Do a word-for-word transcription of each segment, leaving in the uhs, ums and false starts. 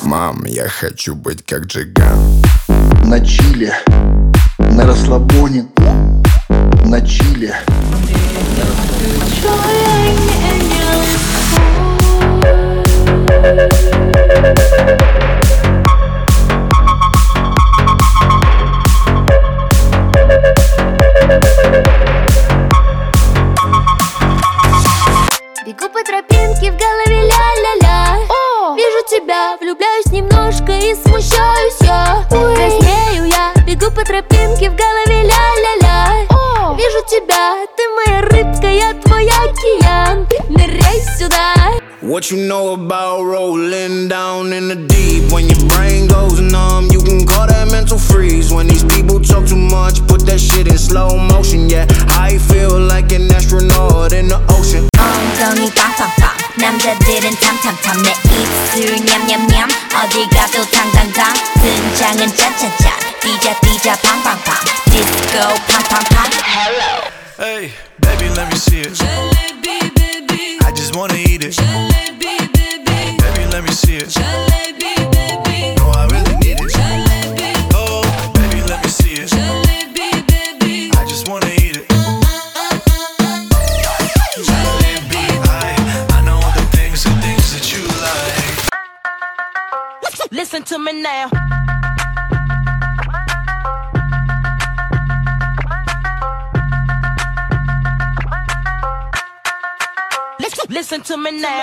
Мам, я хочу быть как Джиган. На чиле, на расслабоне, на чиле. Бегу по тропинке, в голове ля-ля-ля. Вижу тебя, влюбляюсь немножко и смущаюсь я. Краснею я, бегу по тропинке, в голове ля-ля-ля. Вижу тебя, ты моя рыбка, я твой океан. Ныряй сюда. What you know about rolling down in the deep? When your brain goes numb, you can call that mental freeze. When these people talk too much, put that shit in slow motion. Yeah, I feel like an astronaut in the ocean. 엉덩이 빵빵빵 남자들은 탐탐탐 내 입술 냠냠냠 어디 가도 당당당 등장은 짠짠짠 뛰자 뛰자 팡팡팡 디스코 팡팡팡 Hello. Hey, baby, let me see it. Jalebi, baby. I just wanna eat it. Jalebi, baby. Baby, let me see it. Jalebi, baby. No, I really need it. Jalebi. Oh, baby, let me see it. Jalebi, baby. I just wanna eat it. Jalebi, I, I know the things, the things that you like. Listen to me now. Listen to me now.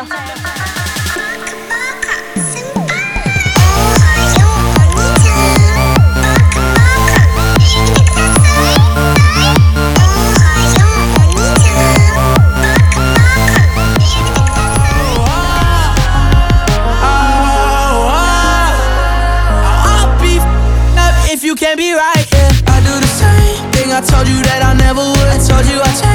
If you can't be right, yeah, I do the same thing I told you that I never would. I told you I